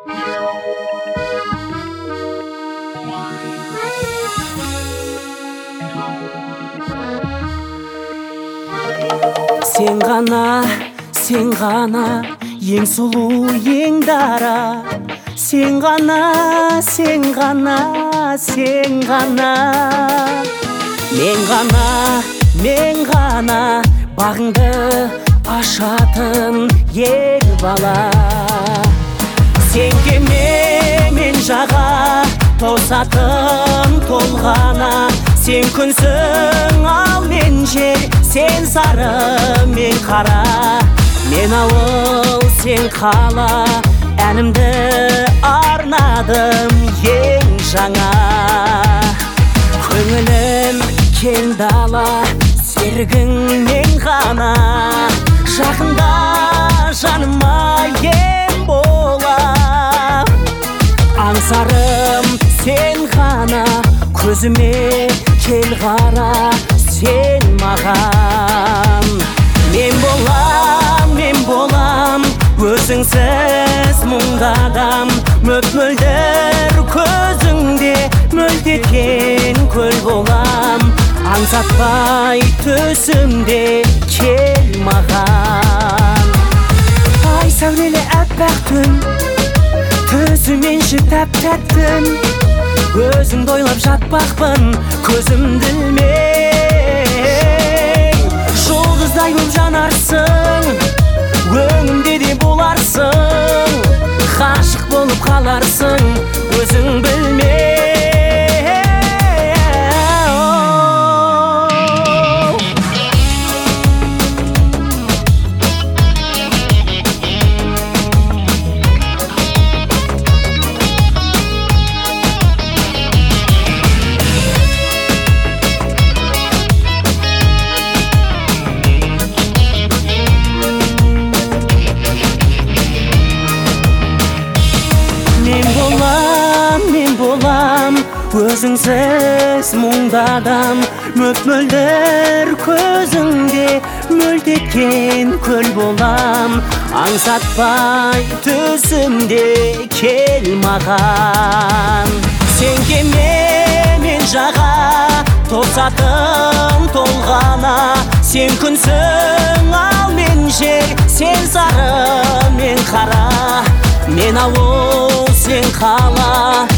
Сен ғана ең сұлу, ең дара. Сен ғана мен ғана бағыңды ашатын ер бала. Сен кеме мен жаға тосатын толғана. Сен күнсің ал мен жер, сен сары мен қара. Мен ауыл сен қала, әнімді арнадым ең жаңа. Көңілім кең дала, серігің мен ғана. Жақында жаныма ем бола. Аңсарым сен ғана, көзіме кел қара сен маған. Мен болам, өзіңсіз мұңдадам. Мөп-мөлдір көзіңде мөлтеткен көл болам. Аңсатпай төсімде кел маған. Ай сәулелі әппақ түн, төсімен тәп-тәттім. Өзіңді ойлап жатпақпын, көзімді ілмей. Жұлдыздай боп жанарсың, өңімде де боларсың. Ғашық болып қаларсың, өзің білмей. Мен болам, өзіңсіз мұңдадам. Мөп-мөлдір көзіңде мөлтеткен көл болам. Аңсатпай төсімде кел маған. Сен кеме мен жаға тосатын толғана. Сен күнсің ал мен жер, сен сары мен қара. Мен ауыл сен қала,